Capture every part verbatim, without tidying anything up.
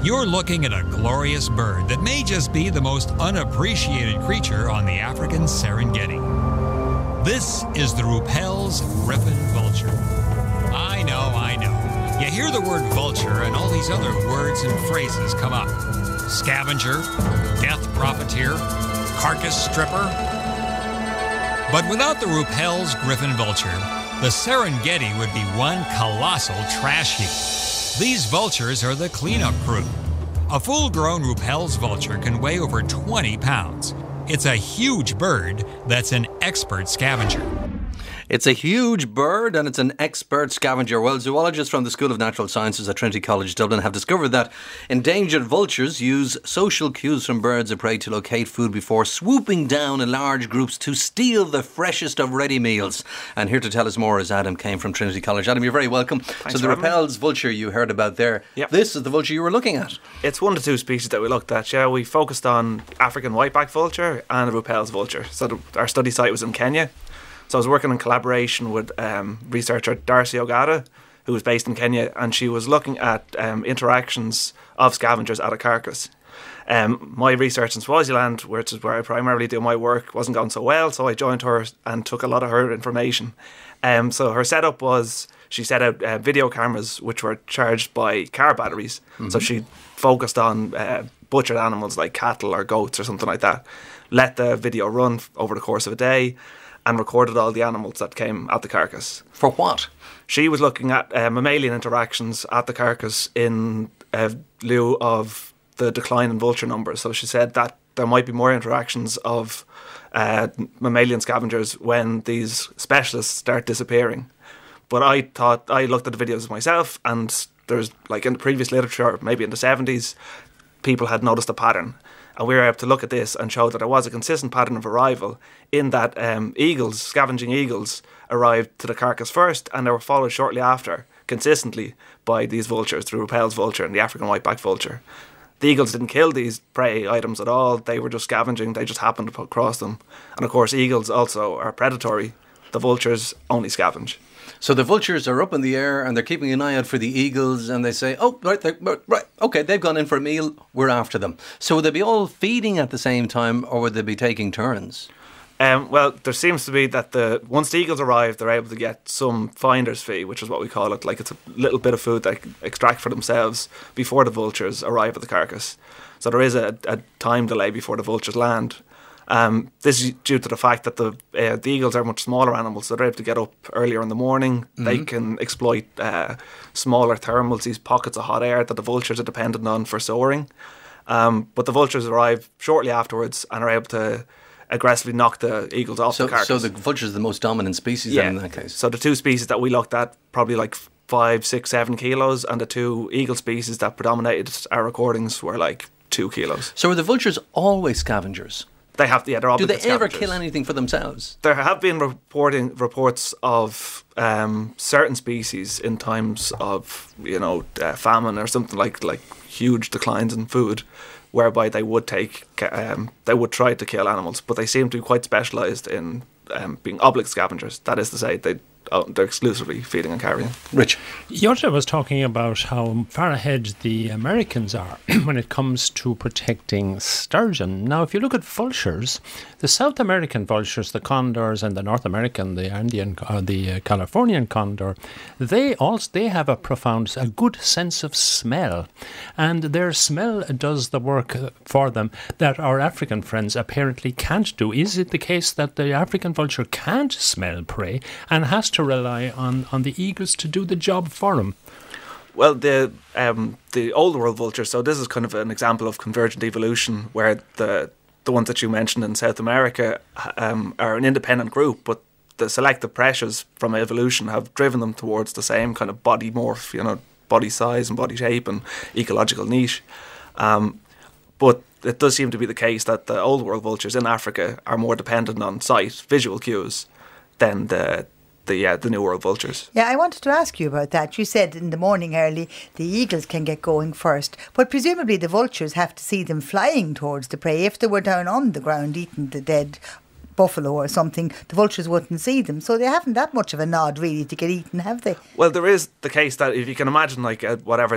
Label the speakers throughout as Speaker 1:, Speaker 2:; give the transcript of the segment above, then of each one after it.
Speaker 1: You're looking at a glorious bird that may just be the most unappreciated creature on the African Serengeti. This is the Ruppel's griffon vulture. I know, I know. You hear the word vulture and all these other words and phrases come up. Scavenger, death profiteer, carcass stripper. But without the Ruppel's griffon vulture, the Serengeti would be one colossal trash heap. These vultures are the cleanup crew. A full-grown Ruppel's vulture can weigh over twenty pounds. It's a huge bird that's an expert scavenger.
Speaker 2: It's a huge bird and it's an expert scavenger. Well, zoologists from the School of Natural Sciences at Trinity College Dublin have discovered that endangered vultures use social cues from birds of prey to locate food before swooping down in large groups to steal the freshest of ready meals. And here to tell us more is Adam Kane from Trinity College. Adam, you're very welcome.
Speaker 3: Thanks
Speaker 2: so the Ruppel's vulture you heard about there,
Speaker 3: yep.
Speaker 2: This is the vulture you were looking at.
Speaker 3: It's one of the two species that we looked at, yeah. We focused on African whiteback vulture and the Ruppel's vulture. So the, our study site was in Kenya. So I was working in collaboration with um, researcher Darcy Ogata, who was based in Kenya, and she was looking at um, interactions of scavengers at a carcass. Um, my research in Swaziland, which is where I primarily do my work, wasn't going so well, so I joined her and took a lot of her information. Um, so her setup was, she set out uh, video cameras which were charged by car batteries. Mm-hmm. So she focused on uh, butchered animals like cattle or goats or something like that, let the video run over the course of a day, and recorded all the animals that came at the carcass.
Speaker 2: For what?
Speaker 3: She was looking at uh, mammalian interactions at the carcass in uh, lieu of the decline in vulture numbers. So she said that there might be more interactions of uh, mammalian scavengers when these specialists start disappearing. But I thought, I looked at the videos myself, and there's, like in the previous literature, maybe in the seventies, people had noticed a pattern. And we were able to look at this and show that there was a consistent pattern of arrival in that um, eagles, scavenging eagles, arrived to the carcass first, and they were followed shortly after, consistently, by these vultures, the Ruppel's vulture and the African whiteback vulture. The eagles didn't kill these prey items at all. They were just scavenging. They just happened to put across them. And of course, eagles also are predatory. The vultures only scavenge.
Speaker 2: So the vultures are up in the air and they're keeping an eye out for the eagles, and they say, oh, right, right, okay, they've gone in for a meal, we're after them. So would they be all feeding at the same time, or would they be taking turns?
Speaker 3: Um, well, there seems to be that the once the eagles arrive, they're able to get some finder's fee, which is what we call it. Like, it's a little bit of food they can extract for themselves before the vultures arrive at the carcass. So there is a, a time delay before the vultures land. Um, this is due to the fact that the uh, the eagles are much smaller animals, so they're able to get up earlier in the morning. Mm-hmm. They can exploit uh, smaller thermals, these pockets of hot air that the vultures are dependent on for soaring. Um, but the vultures arrive shortly afterwards and are able to aggressively knock the eagles off
Speaker 2: so,
Speaker 3: the carcass.
Speaker 2: So the vulture is the most dominant species
Speaker 3: yeah.
Speaker 2: in that case?
Speaker 3: So the two species that we looked at, probably like five, six, seven kilos, and the two eagle species that predominated our recordings were like two kilos.
Speaker 2: So are the vultures always scavengers?
Speaker 3: They have, yeah, they're all.
Speaker 2: Do they ever
Speaker 3: scavengers.
Speaker 2: kill anything for themselves?
Speaker 3: There have been reporting reports of um, certain species in times of, you know, uh, famine or something, like like huge declines in food, whereby they would take um, they would try to kill animals, but they seem to be quite specialised in um, being oblique scavengers. That is to say, they oh, they're exclusively feeding and carrying.
Speaker 2: Rich.
Speaker 4: Jutta was talking about how far ahead the Americans are when it comes to protecting sturgeon. Now, if you look at vultures, the South American vultures, the condors, and the North American, the Andean, uh, the uh, Californian condor, they also they have a profound, a good sense of smell, and their smell does the work for them that our African friends apparently can't do. Is it the case that the African vulture can't smell prey and has to rely on, on the eagles to do the job for him?
Speaker 3: Well, the um, the old world vulture, so this is kind of an example of convergent evolution, where the the ones that you mentioned in South America um, are an independent group, but the selective pressures from evolution have driven them towards the same kind of body morph, you know, body size and body shape and ecological niche. Um, but it does seem to be the case that the old world vultures in Africa are more dependent on sight, visual cues, than the the yeah the New World vultures.
Speaker 5: Yeah, I wanted to ask you about that. You said in the morning early the eagles can get going first, but presumably the vultures have to see them flying towards the prey. If they were down on the ground eating the dead buffalo or something, the vultures wouldn't see them. So they haven't that much of a nod really to get eaten, have they?
Speaker 3: Well, there is the case that if you can imagine like a, whatever that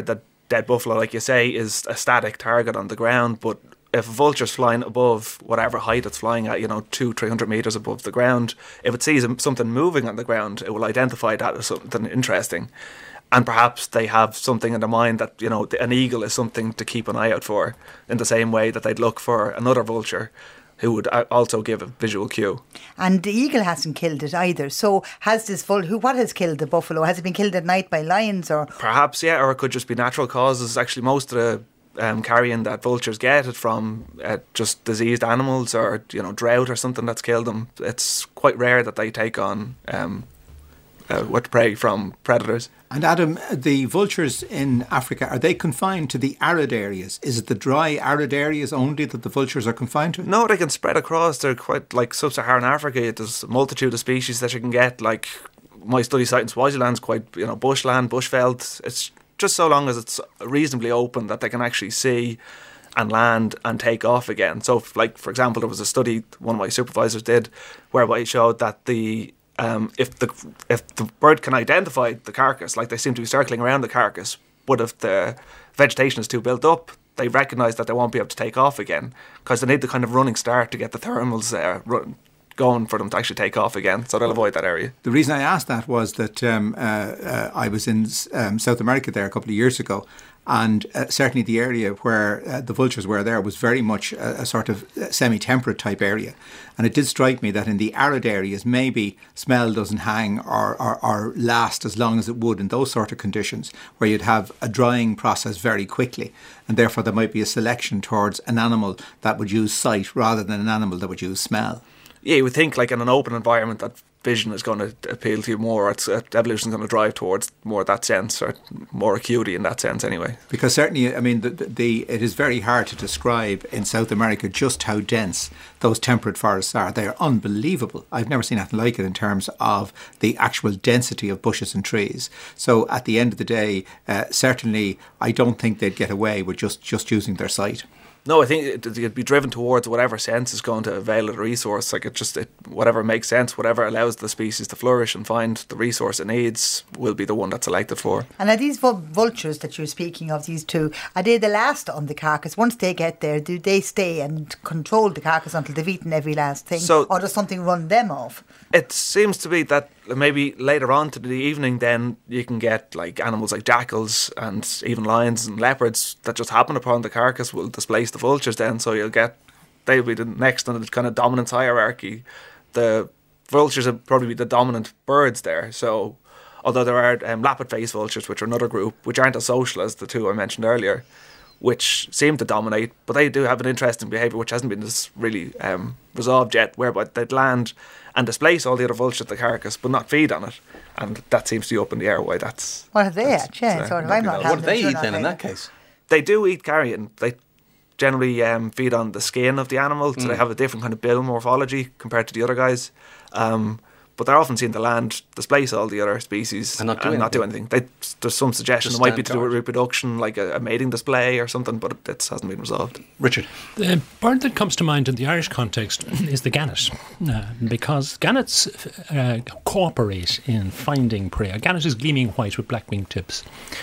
Speaker 3: dead buffalo, like you say, is a static target on the ground, but if a vulture's flying above whatever height it's flying at, you know, two, three hundred metres above the ground, if it sees something moving on the ground, it will identify that as something interesting. And perhaps they have something in their mind that, you know, an eagle is something to keep an eye out for, in the same way that they'd look for another vulture who would also give a visual cue.
Speaker 5: And the eagle hasn't killed it either. So has this vul- who? What has killed the buffalo? Has it been killed at night by lions or?
Speaker 3: Perhaps, yeah, or it could just be natural causes. Actually, most of the um, carrion that vultures get it from uh, just diseased animals or, you know, drought or something that's killed them. It's quite rare that they take on um, uh, what prey from predators.
Speaker 6: And Adam, the vultures in Africa, are they confined to the arid areas? Is it the dry, arid areas only that the vultures are confined to?
Speaker 3: No, they can spread across. They're quite like sub-Saharan Africa. There's a multitude of species that you can get. Like my study site in Swaziland's quite, you know, bushland, bushveld. It's just so long as it's reasonably open that they can actually see and land and take off again. So, like, for example, there was a study one of my supervisors did whereby it showed that the Um, if the if the bird can identify the carcass, like they seem to be circling around the carcass, but if the vegetation is too built up, they recognise that they won't be able to take off again because they need the kind of running start to get the thermals uh, run, going for them to actually take off again. So they'll avoid that area.
Speaker 6: The reason I asked that was that um, uh, uh, I was in um, South America there a couple of years ago. And uh, certainly the area where uh, the vultures were there was very much a, a sort of semi-temperate type area. And it did strike me that in the arid areas, maybe smell doesn't hang or, or, or last as long as it would in those sort of conditions, where you'd have a drying process very quickly. And therefore there might be a selection towards an animal that would use sight rather than an animal that would use smell.
Speaker 3: Yeah, you would think like in an open environment that vision is going to appeal to you more. It's, uh, evolution is going to drive towards more that sense, or more acuity in that sense anyway. Because
Speaker 6: certainly, I mean, the, the it is very hard to describe in South America just how dense those temperate forests are. They are unbelievable. I've never seen anything like it in terms of the actual density of bushes and trees. So at the end of the day, uh, certainly I don't think they'd get away with just, just using their sight.
Speaker 3: No, I think it'd be driven towards whatever sense is going to avail of the resource. Like it just, it, whatever makes sense, whatever allows the species to flourish and find the resource it needs will be the one that's selected for.
Speaker 5: And are these vultures that you're speaking of, these two, are they the last on the carcass? Once they get there, do they stay and control the carcass until they've eaten every last thing? So, or does something run them off?
Speaker 3: It seems to be that maybe later on to the evening then you can get like animals like jackals and even lions and leopards that just happen upon the carcass will displace the vultures then, so you'll get, they'll be the next in the kind of dominance hierarchy. The vultures will probably be the dominant birds there, so although there are um, lappet-faced vultures, which are another group, which aren't as social as the two I mentioned earlier, which seem to dominate, but they do have an interesting behaviour which hasn't been as really um, resolved yet, whereby they'd land and displace all the other vultures at the carcass, but not feed on it. And that seems to be up in the air why that's...
Speaker 5: What are they at? Yeah, sort of. I'm not
Speaker 2: What do they eat then in that case?
Speaker 3: They do eat carrion. They generally um, feed on the skin of the animal, so mm. they have a different kind of bill morphology compared to the other guys. Um, but they're often seen to land, displace all the other species
Speaker 2: and not do
Speaker 3: and
Speaker 2: anything.
Speaker 3: Not do anything. They, there's some suggestion
Speaker 2: Just
Speaker 3: it might be to
Speaker 2: guard.
Speaker 3: do with reproduction, like a, a mating display or something, but it, it hasn't been resolved.
Speaker 2: Richard?
Speaker 4: The bird that comes to mind in the Irish context is the gannet, uh, because gannets uh, cooperate in finding prey. A gannet is gleaming white with black wing tips.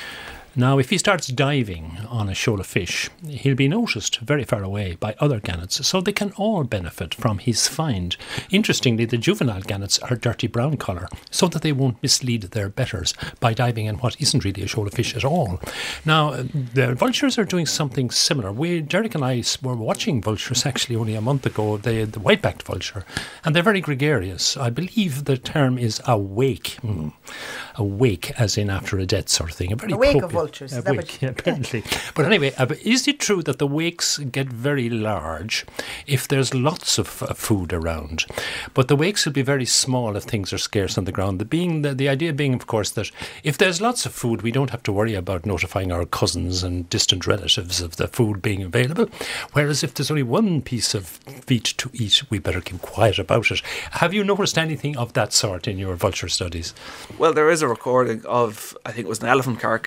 Speaker 4: Now, if he starts diving on a shoal of fish, he'll be noticed very far away by other gannets, so they can all benefit from his find. Interestingly, the juvenile gannets are dirty brown colour, so that they won't mislead their betters by diving in what isn't really a shoal of fish at all. Now, the vultures are doing something similar. We, Derek and I were watching vultures actually only a month ago, the, the white-backed vulture, and they're very gregarious. I believe the term is awake. Mm. Awake, as in after a death sort of thing. A very
Speaker 5: awake
Speaker 4: appropriate.
Speaker 5: of vultures.
Speaker 4: A wake, yeah, apparently. But anyway, uh, is it true that the wakes get very large if there's lots of uh, food around? But the wakes will be very small if things are scarce on the ground. The, being, the, the idea being, of course, that if there's lots of food, we don't have to worry about notifying our cousins and distant relatives of the food being available. Whereas if there's only one piece of meat to eat, we better keep quiet about it. Have you noticed anything of that sort in your vulture studies?
Speaker 3: Well, there is a recording of, I think it was an elephant carcass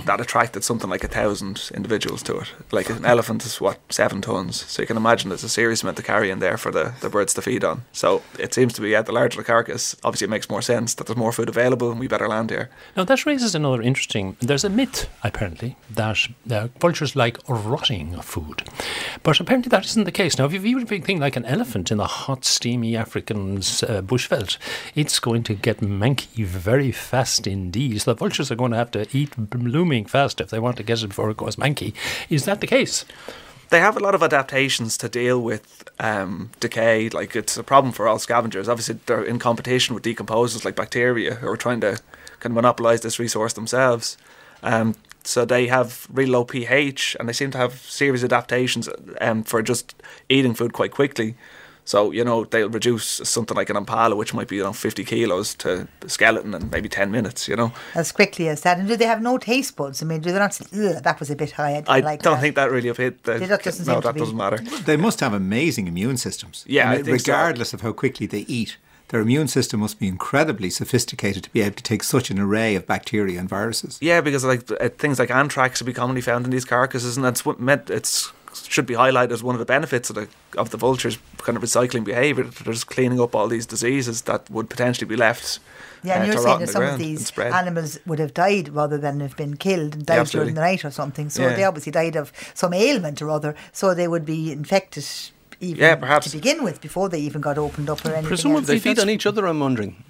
Speaker 3: that attracted something like a thousand individuals to it. Like an elephant is what, seven tons. So you can imagine there's a serious amount to carry in there for the, the birds to feed on. So it seems to be, yeah, the larger the carcass, obviously it makes more sense that there's more food available and we better land here.
Speaker 4: Now that raises another interesting, there's a myth apparently that uh, vultures like rotting food. But apparently that isn't the case. Now if you've even a big thing like an elephant in the hot, steamy African uh, bushveld, it's going to get manky very fast indeed. So the vultures are going to have to eat blooming fast if they want to get it before it goes manky. Is that the case?
Speaker 3: They have a lot of adaptations to deal with um, decay. Like, it's a problem for all scavengers. Obviously, they're in competition with decomposers like bacteria who are trying to kind of monopolise this resource themselves. Um, so they have really low pH, and they seem to have serious adaptations um, for just eating food quite quickly. So, you know, they'll reduce something like an impala, which might be, you know, fifty kilos to a skeleton in maybe ten minutes, you know.
Speaker 5: As quickly as that. And do they have no taste buds? I mean, do they not say, ugh, that was a bit high, I didn't
Speaker 3: I
Speaker 5: like
Speaker 3: don't
Speaker 5: that.
Speaker 3: think that really hit the...
Speaker 5: That doesn't
Speaker 3: no,
Speaker 5: seem to
Speaker 3: that
Speaker 5: be.
Speaker 3: doesn't matter.
Speaker 6: They must have amazing immune systems.
Speaker 3: Yeah,
Speaker 6: I
Speaker 3: I
Speaker 6: mean,
Speaker 3: think so.
Speaker 6: regardless of how quickly they eat. Their immune system must be incredibly sophisticated to be able to take such an array of bacteria and viruses.
Speaker 3: Yeah, because like uh, things like anthrax would be commonly found in these carcasses, and that's what meant it's should be highlighted as one of the benefits of the of the vultures' kind of recycling behaviour. They're just cleaning up all these diseases that would potentially be left.
Speaker 5: Yeah, and
Speaker 3: uh,
Speaker 5: you're
Speaker 3: to
Speaker 5: saying
Speaker 3: rot
Speaker 5: that
Speaker 3: in the
Speaker 5: some of
Speaker 3: ground and
Speaker 5: these
Speaker 3: spread.
Speaker 5: animals would have died rather than have been killed and died
Speaker 3: Yeah, absolutely.
Speaker 5: during the night or something. So
Speaker 3: Yeah.
Speaker 5: they obviously died of some ailment or other. So they would be infected even
Speaker 3: Yeah, perhaps.
Speaker 5: to begin with before they even got opened up or anything
Speaker 4: Presumably
Speaker 5: else.
Speaker 2: They feed
Speaker 4: that's-
Speaker 2: on each other, I'm wondering.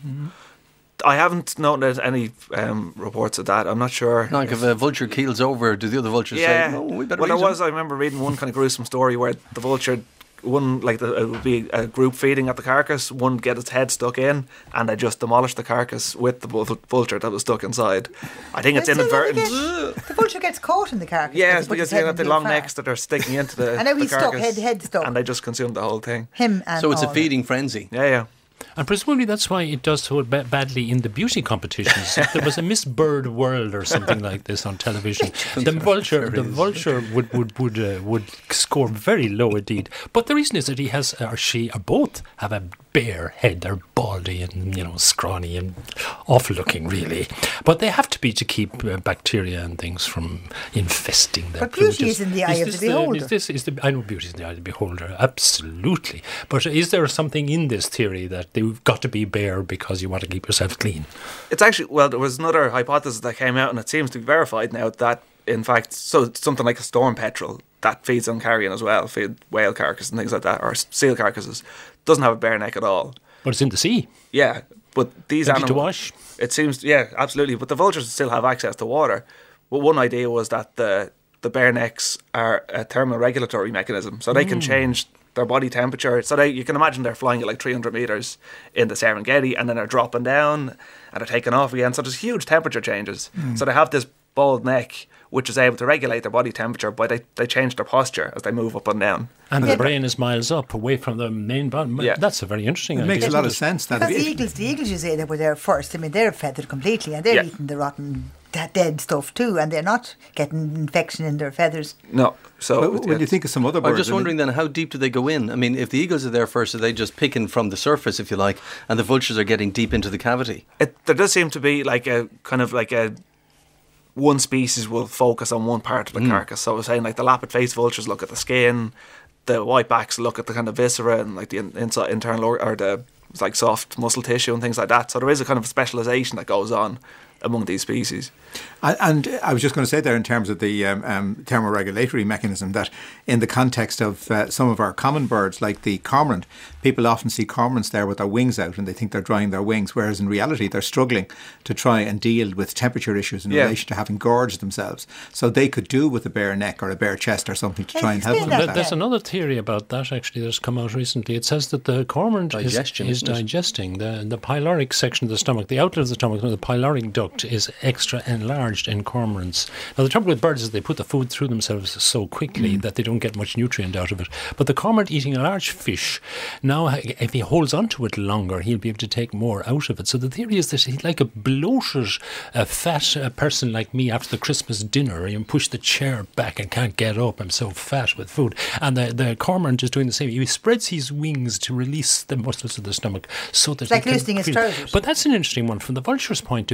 Speaker 3: I haven't noted any um, reports of that. I'm not sure.
Speaker 2: Like if a vulture keels over, do the other vultures
Speaker 3: yeah.
Speaker 2: say, no, we better
Speaker 3: well, there
Speaker 2: eat
Speaker 3: was.
Speaker 2: him?
Speaker 3: I remember reading one kind of gruesome story where the vulture, one like the, it would be a group feeding at the carcass. One would get its head stuck in, and they just demolished the carcass with the vul- vulture that was stuck inside. I think it's
Speaker 5: So then they
Speaker 3: inadvertent.
Speaker 5: get- the vulture gets caught in the carcass.
Speaker 3: Yeah,
Speaker 5: they
Speaker 3: it's
Speaker 5: put
Speaker 3: because
Speaker 5: his
Speaker 3: you
Speaker 5: head
Speaker 3: have
Speaker 5: into
Speaker 3: the
Speaker 5: a
Speaker 3: long
Speaker 5: fire.
Speaker 3: necks that are sticking into the,
Speaker 5: And now
Speaker 3: the
Speaker 5: he's stuck,
Speaker 3: carcass,
Speaker 5: head- head stuck.
Speaker 3: and they just consumed the whole thing.
Speaker 5: Him and
Speaker 2: So it's a
Speaker 5: all.
Speaker 2: feeding frenzy.
Speaker 3: Yeah, yeah.
Speaker 4: And presumably that's why it does so ba- badly in the beauty competitions. If there was a Miss Bird World or something like this on television, the vulture, the vulture would would would uh, would score very low indeed. But the reason is that he has, or she, or both have a bare head. They're baldy and, you know, scrawny and awful looking, really. But they have to be to keep uh, bacteria and things from infesting their
Speaker 5: But beauty
Speaker 4: plumage.
Speaker 5: is in the eye of
Speaker 4: this
Speaker 5: the beholder.
Speaker 4: Is this is the? I know beauty is in the eye of the beholder, absolutely. But is there something in this theory that they've got to be bare because you want to keep yourself clean?
Speaker 3: It's actually, well, there was another hypothesis that came out, and it seems to be verified now that, in fact, so it's something like a storm petrel that feeds on carrion as well, feed whale carcasses and things like that, or seal carcasses, doesn't have a bare neck at all.
Speaker 4: But it's in the sea.
Speaker 3: Yeah, but these
Speaker 4: Ready
Speaker 3: animals,
Speaker 4: to wash.
Speaker 3: it seems, yeah, absolutely. But the vultures still have access to water. But one idea was that the the bare necks are a thermoregulatory mechanism, so they can change their body temperature. So they, you can imagine they're flying at like three hundred meters in the Serengeti, and then they're dropping down and they're taking off again. So there's huge temperature changes. So they have this bald neck which is able to regulate their body temperature, but they, they change their posture as they move up and down.
Speaker 4: And
Speaker 5: Yeah.
Speaker 4: the brain is miles up, away from the main body.
Speaker 3: Yeah.
Speaker 4: That's a very interesting
Speaker 6: It
Speaker 4: idea.
Speaker 6: makes a lot
Speaker 4: isn't
Speaker 6: of
Speaker 4: it?
Speaker 6: sense. That
Speaker 5: Because
Speaker 6: if-
Speaker 5: the eagles, the eagles you say that were there first, I mean, they're feathered completely and they're
Speaker 3: Yeah.
Speaker 5: eating the rotten, that dead stuff too, and they're not getting infection in their feathers.
Speaker 3: No, so
Speaker 6: Well,
Speaker 3: yeah.
Speaker 6: when you think of some other birds,
Speaker 2: I'm just
Speaker 6: I mean,
Speaker 2: wondering then, how deep do they go in? I mean, if the eagles are there first, are they just picking from the surface, if you like, and the vultures are getting deep into the cavity?
Speaker 3: it, there does seem to be like a kind of like a one species will focus on one part of the carcass. So I was saying like the lappet face vultures look at the skin, the whitebacks look at the kind of viscera and like the in, inside internal or, or the like soft muscle tissue and things like that. So there is a kind of specialization that goes on among these species.
Speaker 6: And, and I was just going to say there in terms of the um, um, thermoregulatory mechanism that in the context of uh, some of our common birds like the cormorant, people often see cormorants there with their wings out and they think they're drying their wings, whereas in reality they're struggling to try and deal with temperature issues in
Speaker 3: Yeah.
Speaker 6: relation to having gorged themselves. So they could do with a bare neck or a bare chest or something to
Speaker 5: Can
Speaker 6: try
Speaker 5: you
Speaker 6: and help
Speaker 5: explain
Speaker 6: them
Speaker 5: that
Speaker 6: with
Speaker 4: There-
Speaker 6: that.
Speaker 4: There's another theory about that actually that's come out recently. It says that the cormorant is,
Speaker 2: Digestion,
Speaker 4: is
Speaker 2: isn't it?
Speaker 4: digesting the, the pyloric section of the stomach, the outlet of the stomach, the pyloric duct is extra enlarged in cormorants. Now the trouble with birds is they put the food through themselves so quickly that they don't get much nutrient out of it. But the cormorant eating a large fish, now if he holds on to it longer, he'll be able to take more out of it. So the theory is that he's like a bloated, uh, fat uh, person like me after the Christmas dinner. You push the chair back and can't get up. I'm so fat with food. And the, the cormorant is doing the same. He spreads his wings to release the muscles of the stomach so that
Speaker 5: It's like
Speaker 4: he can
Speaker 5: loosening his
Speaker 4: feel-
Speaker 5: trousers.
Speaker 4: But that's an interesting one from the vulture's point of view. I remember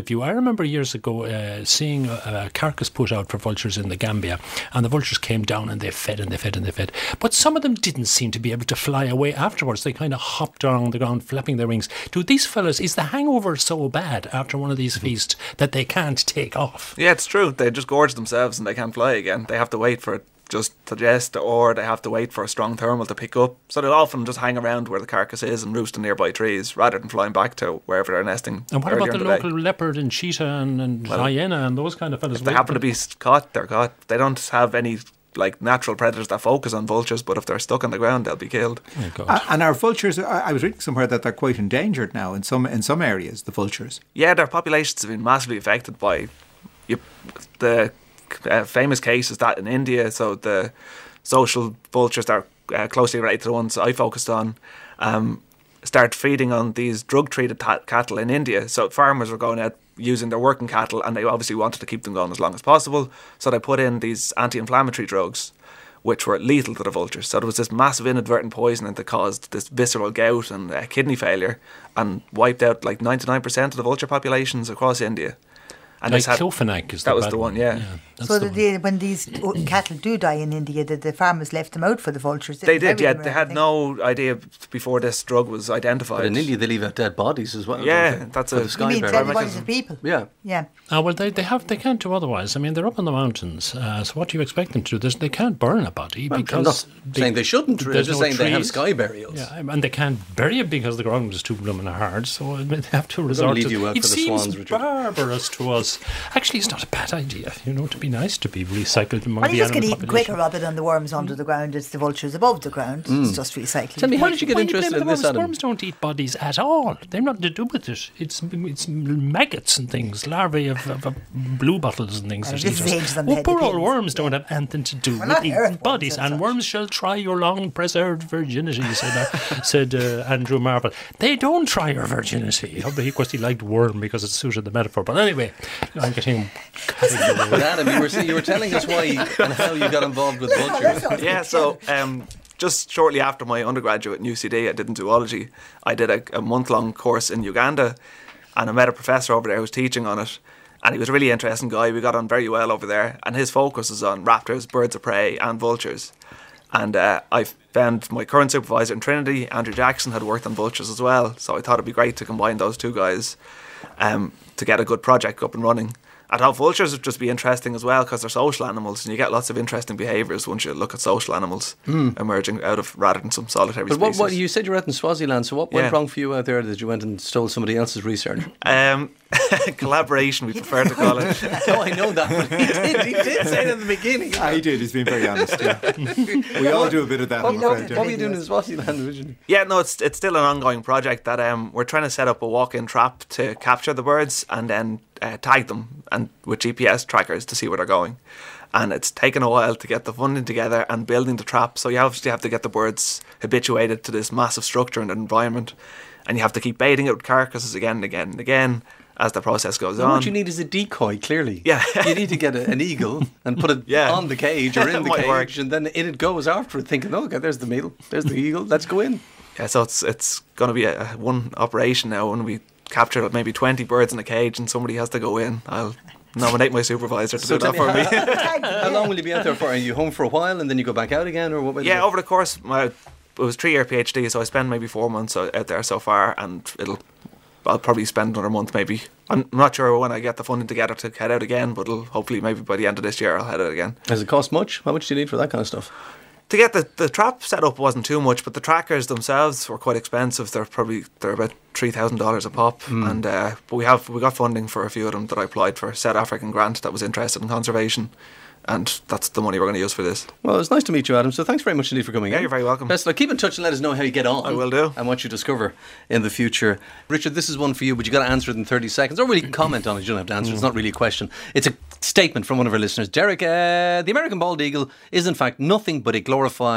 Speaker 4: remember years ago uh, seeing a, a carcass put out for vultures in the Gambia, and the vultures came down and they fed and they fed and they fed. But some of them didn't seem to be able to fly away afterwards. They kind of hopped on the ground, flapping their wings. Do these fellas, is the hangover so bad after one of these feasts that they can't take off?
Speaker 3: Yeah, it's true. They just gorge themselves and they can't fly again. They have to wait for it just to digest, or they have to wait for a strong thermal to pick up. So they'll often just hang around where the carcass is and roost in nearby trees rather than flying back to wherever they're nesting.
Speaker 4: And what
Speaker 3: earlier
Speaker 4: about the,
Speaker 3: in the
Speaker 4: local
Speaker 3: day.
Speaker 4: leopard and cheetah and, and
Speaker 3: Well,
Speaker 4: hyena and those kind of fellas?
Speaker 3: If they happen to be caught, they're caught. They don't have any like natural predators that focus on vultures, but if they're stuck on the ground, they'll be killed.
Speaker 4: Oh, God.
Speaker 6: Uh, and our vultures, I, I was reading somewhere that they're quite endangered now in some in some areas, the vultures.
Speaker 3: Yeah, their populations have been massively affected by you, the uh, famous case is that in India. So the social vultures that are uh, closely related to the ones I focused on um, start feeding on these drug-treated ta- cattle in India. So farmers were going out using their working cattle, and they obviously wanted to keep them going as long as possible. So they put in these anti-inflammatory drugs, which were lethal to the vultures. So there was this massive inadvertent poisoning that caused this visceral gout and uh, kidney failure, and wiped out like ninety-nine percent of the vulture populations across India. And this had-
Speaker 4: Diclofenac is the
Speaker 3: that was
Speaker 4: bad
Speaker 3: the one, yeah.
Speaker 4: that's
Speaker 5: So
Speaker 4: the
Speaker 5: that
Speaker 4: one.
Speaker 5: they, when these o- cattle do die in India, that the farmers left them out for the vultures.
Speaker 3: They
Speaker 5: didn't
Speaker 3: did, yeah.
Speaker 5: bury them or
Speaker 3: They had
Speaker 5: anything.
Speaker 3: no idea before this drug was identified.
Speaker 2: But in India, they leave out dead bodies as well.
Speaker 3: Yeah,
Speaker 2: don't they?
Speaker 3: that's
Speaker 2: For
Speaker 3: a-
Speaker 2: the
Speaker 3: You
Speaker 5: You mean
Speaker 2: sky
Speaker 5: dead
Speaker 2: bear.
Speaker 5: bodies of people?
Speaker 2: Yeah.
Speaker 5: Yeah.
Speaker 4: Ah, well, they, they have they can't do otherwise. I mean, they're up in the mountains, uh, so what do you expect them to do? There's, they can't burn a body
Speaker 2: I'm
Speaker 4: because
Speaker 2: not
Speaker 4: they-
Speaker 2: saying they shouldn't. I'm
Speaker 4: there's
Speaker 2: just
Speaker 4: no
Speaker 2: saying they have
Speaker 4: trees.
Speaker 2: sky burials.
Speaker 4: Yeah, and they can't bury it because the ground is too blooming hard. So I mean, they have to
Speaker 2: gonna
Speaker 4: resort
Speaker 2: leave
Speaker 4: to.
Speaker 2: you out
Speaker 4: it
Speaker 2: for the
Speaker 4: seems
Speaker 2: swans, Richard.
Speaker 4: barbarous to us. Actually, it's not a bad idea. You know, to be nice to be recycled among
Speaker 5: Well,
Speaker 4: the
Speaker 5: you just get
Speaker 4: animal
Speaker 5: eaten
Speaker 4: population.
Speaker 5: quicker rather than the worms under the ground. It's the vultures above the ground. It's just recycling.
Speaker 2: Tell me, how did you get
Speaker 4: Why are you
Speaker 2: interested
Speaker 4: blaming
Speaker 2: in this,
Speaker 4: the worms?
Speaker 2: Adam?
Speaker 4: Worms don't eat bodies at all. They're not to do with it. It's it's maggots and things, larvae of, of, of blue bottles and things.
Speaker 5: Uh,
Speaker 4: that
Speaker 5: this
Speaker 4: eat
Speaker 5: is
Speaker 4: us.
Speaker 5: ages on the
Speaker 4: Oh,
Speaker 5: head
Speaker 4: poor old
Speaker 5: depends.
Speaker 4: worms don't have anything to do
Speaker 5: Well,
Speaker 4: with
Speaker 5: not
Speaker 4: eating
Speaker 5: earthworms
Speaker 4: bodies.
Speaker 5: and
Speaker 4: And
Speaker 5: such.
Speaker 4: worms shall try your long preserved virginity, said uh, said uh, Andrew Marvel. They don't try your virginity. Of course, he liked worm because it suited the metaphor. But anyway, I'm getting carried away.
Speaker 2: But Adam, you were you were telling us why and how you got involved with vultures.
Speaker 3: Yeah, so um, just shortly after my undergraduate in U C D, I did in zoology. I did a, a month-long course in Uganda, and I met a professor over there who was teaching on it. And he was a really interesting guy. We got on very well over there. And his focus is on raptors, birds of prey, and vultures. And uh, I found my current supervisor in Trinity, Andrew Jackson, had worked on vultures as well. So I thought it'd be great to combine those two guys um, to get a good project up and running. I thought vultures would just be interesting as well because they're social animals, and you get lots of interesting behaviours once you look at social animals emerging out of rather than some solitary
Speaker 2: But what,
Speaker 3: species.
Speaker 2: what you said you were out in Swaziland, so what went
Speaker 3: Yeah.
Speaker 2: wrong for you out there that you went and stole somebody else's research?
Speaker 3: Um, collaboration, we prefer to call it.
Speaker 2: Oh, I know that. But he did. He did say it at the beginning.
Speaker 6: I did. He's been very honest. Yeah. We all do a bit of that.
Speaker 2: What,
Speaker 6: I'm
Speaker 2: what,
Speaker 6: afraid,
Speaker 2: what
Speaker 6: yeah.
Speaker 2: were you doing in Swaziland originally?
Speaker 3: Yeah, no, it's it's still an ongoing project that um we're trying to set up a walk-in trap to capture the birds and then uh, tag them and with G P S trackers to see where they're going. And it's taken a while to get the funding together and building the trap. So you obviously have to get the birds habituated to this massive structure and environment, and you have to keep baiting it with carcasses again and again and again as the process goes
Speaker 2: Well,
Speaker 3: on.
Speaker 2: what you need is a decoy, clearly.
Speaker 3: Yeah.
Speaker 2: You need to get a, an eagle and put it
Speaker 3: Yeah.
Speaker 2: on the cage or in the
Speaker 3: Might
Speaker 2: cage,
Speaker 3: work.
Speaker 2: and then in it goes after it, thinking, oh, okay, there's the eagle, there's the eagle, let's go in.
Speaker 3: Yeah, so it's it's going to be a, one operation now, and we capture maybe twenty birds in a cage, and somebody has to go in. I'll nominate my supervisor to
Speaker 2: So
Speaker 3: do that
Speaker 2: tell
Speaker 3: for
Speaker 2: me,
Speaker 3: me.
Speaker 2: How long will you be out there for? Are you home for a while and then you go back out again, or what? way does
Speaker 3: Yeah,
Speaker 2: it-
Speaker 3: over the course, my it was three year PhD, so I spent maybe four months out out there so far, and it'll I'll probably spend another month maybe. I'm not sure when I get the funding together to head out again, but it'll hopefully maybe by the end of this year I'll head out again.
Speaker 2: Does it cost much? How much do you need for that kind of stuff?
Speaker 3: To get the, the trap set up wasn't too much, but the trackers themselves were quite expensive. They're probably they're about three thousand dollars a pop, and uh, but we have we got funding for a few of them that I applied for. South African grant that was interested in conservation, and that's the money we're going to use for this.
Speaker 2: Well, it's nice to meet you, Adam. So thanks very much indeed for coming
Speaker 3: Yeah,
Speaker 2: in.
Speaker 3: you're very welcome.
Speaker 2: Best of luck. Keep in touch and let us know how you get on.
Speaker 3: I will do.
Speaker 2: And what you discover in the future. Richard, this is one for you, but you got to answer it in thirty seconds. Or really comment on it. You don't have to answer. It's not really a question. It's a statement from one of our listeners. Derek, uh, the American bald eagle is in fact nothing but a glorified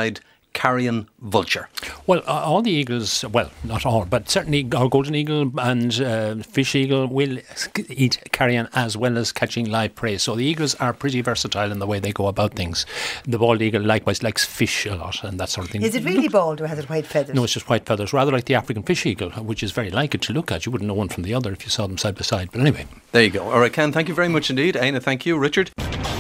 Speaker 2: carrion vulture?
Speaker 4: Well, uh, all the eagles, well, not all, but certainly our golden eagle and uh, fish eagle will eat carrion as well as catching live prey. So the eagles are pretty versatile in the way they go about things. The bald eagle likewise likes fish a lot and that sort of thing.
Speaker 5: Is it really bald or has it white feathers?
Speaker 4: No, it's just white feathers, rather like the African fish eagle, which is very like it to look at. You wouldn't know one from the other if you saw them side by side. But anyway.
Speaker 2: There you go. All right, Ken, thank you very much indeed. Aina, thank you. Richard?